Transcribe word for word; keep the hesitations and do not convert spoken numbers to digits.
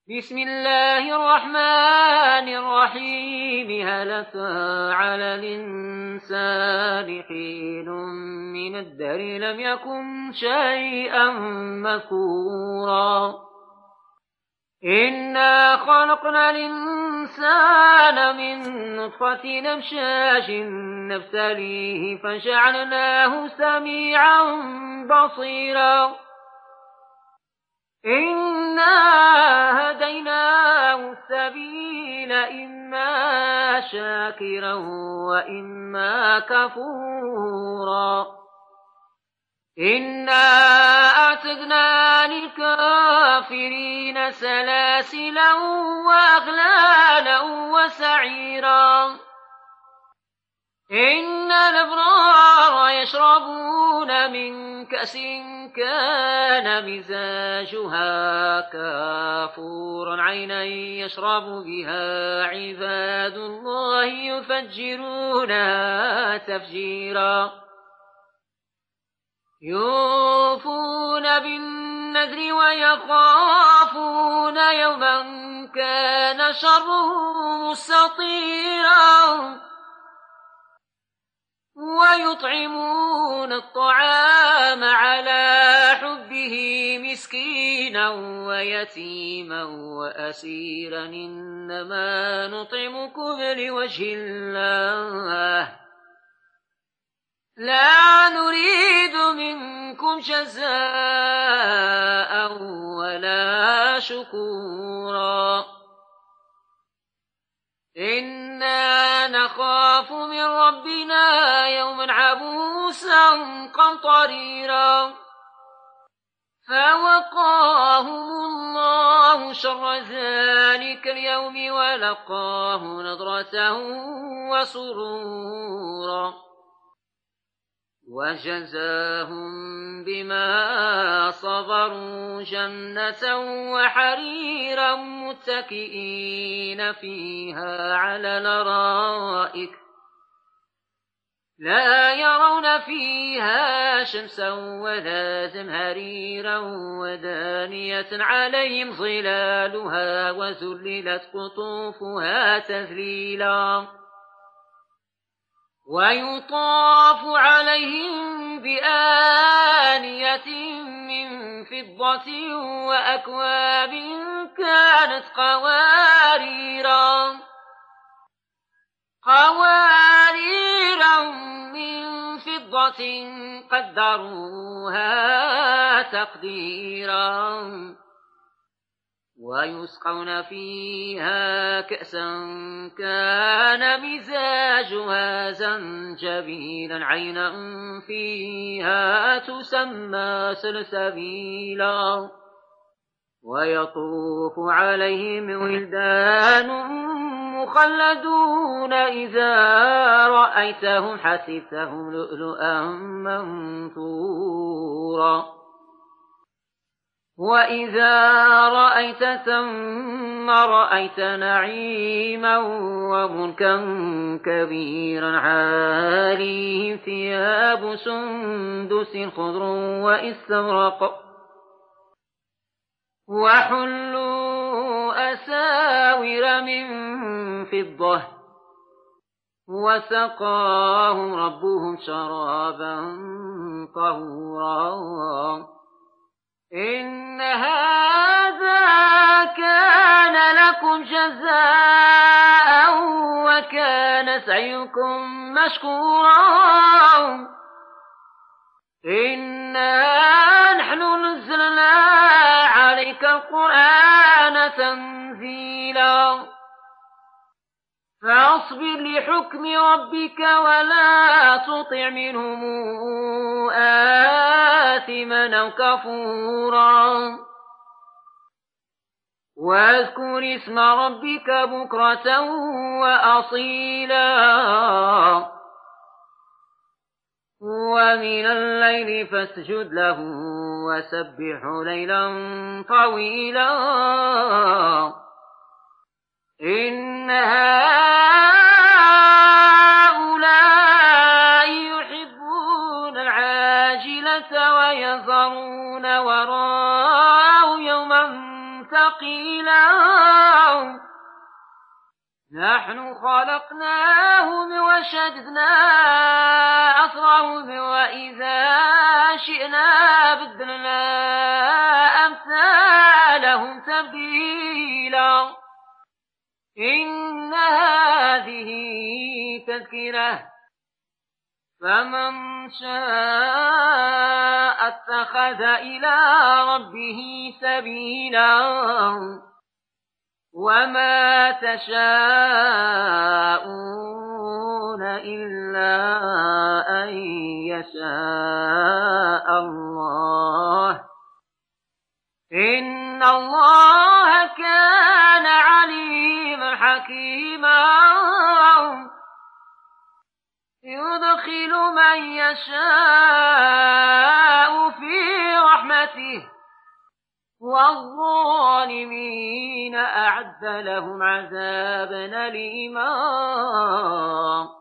بسم الله الرحمن الرحيم. هل أتى على الإنسان حين من الدهر لم يكن شيئا مذكورا إنا خلقنا الإنسان من نطفة أمشاج نبتليه فجعلناه سميعا بصيرا إنا هديناه السبيل إما شاكرا وإما كفورا إنا أعتدنا للكافرين سلاسلا وأغلالا وسعيرا إن الأبرار يشربون من كأس كان مزاجها كافورا عينا يشرب بها عباد الله يفجرونها تفجيرا يوفون بالنذر ويخافون يوما كان شره مستطيرا ويطعمون الطعام على حبه مسكينا ويتيما وأسيرا إنما نطعمكم لوجه الله لا نريد منكم جزاء ولا شكورا إنا نخاف من ربنا يوما عبوسا قمطريرا فوقاهم الله شر ذلك اليوم ولقاه نضرة وسرورا وجزاهم بما صبروا جنة وحريرا متكئين فيها على الأرائك لا يرون فيها شمسا ولا زمهريرا ودانية عليهم ظلالها وذللت قطوفها تذليلا ويطاف عليهم بآنية من فضة وأكواب كانت قواريرا قواريرا من فضة قدروها تقديرا ويسقون فيها كأسا كان مزاجها زنجبيلا عينا فيها تسمى سلسبيلا ويطوف عليهم ولدان مخلدون إذا رأيتهم حسبتهم لؤلؤا منثورا وإذا رأيت ثم رأيت نعيما وملكا كبيرا عاليهم ثياب سندس خضر واستبرق وحلوا أساور من فضة وسقاهم ربهم شرابا طهورا إن هذا كان لكم جزاء وكان سعيكم مشكورا إنا نحن نزلنا عليك القرآن تنزيلا فاصبر لحكم ربك ولا تطع منهم آثما أو كفورا واذكر اسم ربك بكرة وأصيلا ومن الليل فاسجد له وسبح ليلا طويلا إن هؤلاء يحبون العاجلة ويذرون وراءهم يوما ثقيلا ثقيلا نحن خلقناهم وشددنا أسرهم وإذا شئنا بدلنا أمثالهم تبديلا إن هذه تذكرة فمن شاء اتخذ إلى ربه سبيلا وما تشاءون إلا أن يشاء الله إن الله كان عليما حكيما يدخل من يشاء في رحمته والظالمين أعد لهم عذابا أليما